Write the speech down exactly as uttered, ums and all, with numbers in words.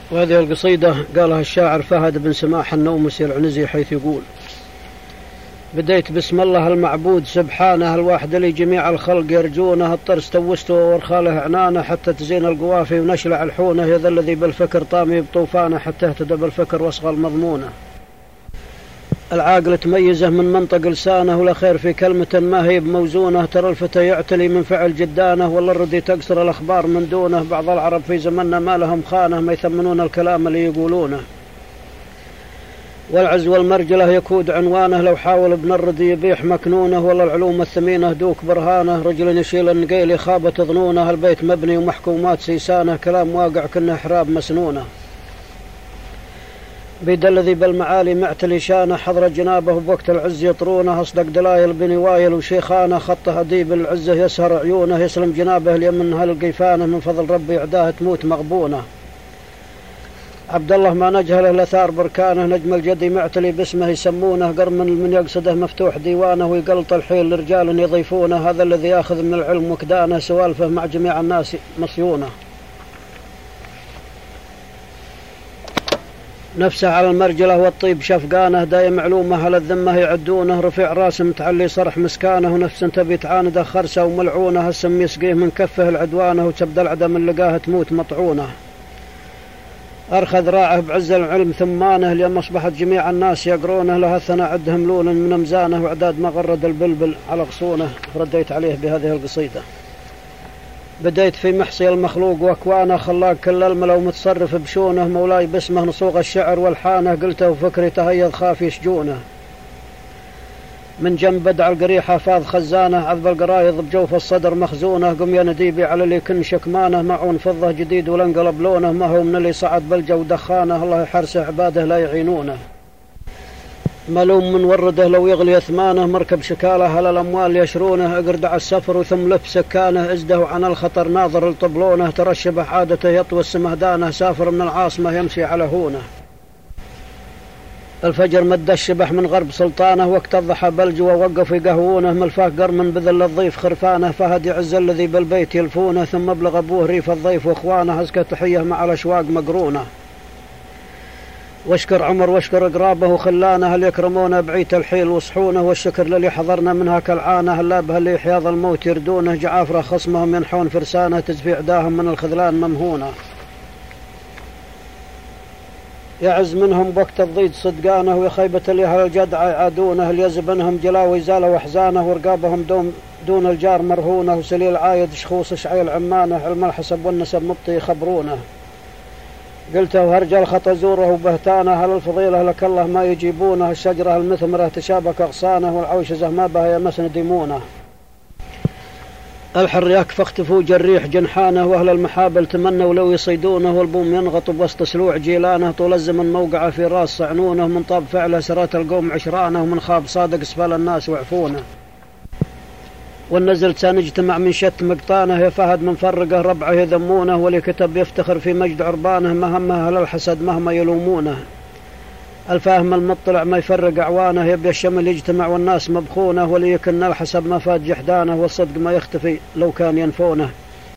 وهذه القصيدة قالها الشاعر فهد بن سماح النومسي العنزي حيث يقول: بديت بسم الله المعبود سبحانه الواحد اللي جميع الخلق يرجونه، الطرس توسته وورخاله عنانه حتى تزين القوافي ونشلع الحونه، يا ذا الذي بالفكر طامي بطوفانه حتى اهتدى بالفكر واصغى المضمونه. العاقل تميزه من منطق لسانه، ولا خير في كلمة ما هي بموزونه، ترى الفتى يعتلي من فعل جدانه، والله الردي تقصر الأخبار من دونه، بعض العرب في زمننا ما لهم خانه، ما يثمنون الكلام اللي يقولونه، والعز والمرجله يكود عنوانه، لو حاول ابن الردي يبيح مكنونه، والله العلوم الثمينه دوك برهانه، رجل يشيل النقيل خابة ظنونه، البيت مبني ومحكومات سيسانه، كلام واقع كنه حراب مسنونه، بيد الذي بالمعالي معتلي شانه، حضر جنابه بوقت العز يطرونه، أصدق دلايل بني وايل وشيخانه، خطه أديب العزه يسهر عيونه، يسلم جنابه اليمن هالقيفانه، من فضل ربي عداه تموت مغبونه. عبد الله ما نجهله لثار بركانه، نجم الجدي معتلي باسمه يسمونه، قرم من يقصده مفتوح ديوانه، ويقلط الحيل لرجال يضيفونه، هذا الذي ياخذ من العلم وكدانه، سوالفه مع جميع الناس مصيونه. نفسه على المرجله والطيب شفقانه، دايم علومه على الذمه يعدونه، رفيع راسه متعلي صرح مسكانه، ونفس تبي تعانده خرسه وملعونه، السم يسقيه من كفه العدوانه، وتبدا العدم من لقاه تموت مطعونه. أرخذ راعه بعز العلم ثمانه، اليوم أصبحت جميع الناس يقرونه، لها الثناء عدهم لولا من أمزانه، وعداد ما غرد البلبل على غصونه. رديت عليه بهذه القصيدة. بديت في محصي المخلوق وأكوانه، خلاق كل الملا ومتصرف بشونه، مولاي باسمه نصوغ الشعر والحانه، قلته وفكري تهيض خاف يشجونه، من جنب بدع القريحة فاض خزانه، عذب القرايض بجوف الصدر مخزونه، قم يا نديبي على اللي كن شكمانه، معون فضة جديد ولنقلب لونه، ما هو من اللي صعد بلجو دخانه، الله يحرسه عباده لا يعينونه، ملوم من ورده لو يغلي اثمانه، مركب شكاله على الاموال يشرونه، اقرد على السفر وثم لف سكانه، ازده عن الخطر ناظر لطبلونه، ترشبه عادته يطوي السمهدانه، سافر من العاصمه يمشي على هونه، الفجر مد الشبح من غرب سلطانه، وقت الضحى بلجوه وقفوا يقهوونه، ملفاق قرم بذل الضيف خرفانه، فهد يعز الذي بالبيت يلفونه، ثم ابلغ ابوه ريف الضيف واخوانه، ازكى تحيه مع الاشواق مقرونه، واشكر عمر واشكر اقرابه وخلانه، هل يكرمونه بعيت الحيل وصحونه، والشكر للي حضرنا منها كالعانه، هلا بها اللي حياض الموت يردونه، جعافره خصمهم ينحون فرسانه، تزفي عداهم من الخذلان ممهونه، يعز منهم بوقت الضيد صدقانه، ويخيبة اللي على الجدع يعادونه، اليزب منهم جلاوي زاله وحزانه، ورقابهم دون, دون الجار مرهونه، وسليل عايد شخوص شعيل عمانه، علم الحسب والنسب مبطي يخبرونه، قلته وهرجل خطا زوره وبهتانه، هل الفضيله لك الله ما يجيبونه، الشجره المثمره تشابك اغصانه، والعوشزه ما بها يمس نديمونه، الحر يكفى اختفوا جريح جنحانه، واهل المحابل تمنوا لو يصيدونه، والبوم ينغط بوسط سلوع جيلانه، طول الزمن موقعه في راس صعنونه، من طاب فعله سرات القوم عشرانه، ومن خاب صادق اسفل الناس وعفونه، والنزل سنجتمع من شت مقطانه، يا فهد من فرقه ربعه يذمونه، واللي كتب يفتخر في مجد عربانه، مهمه اهل الحسد مهما يلومونه، الفاهم المطلع ما يفرق أعوانه، يبي الشمل يجتمع والناس مبخونه، وليكن الحسب ما فات جحدانه، والصدق ما يختفي لو كان ينفونه.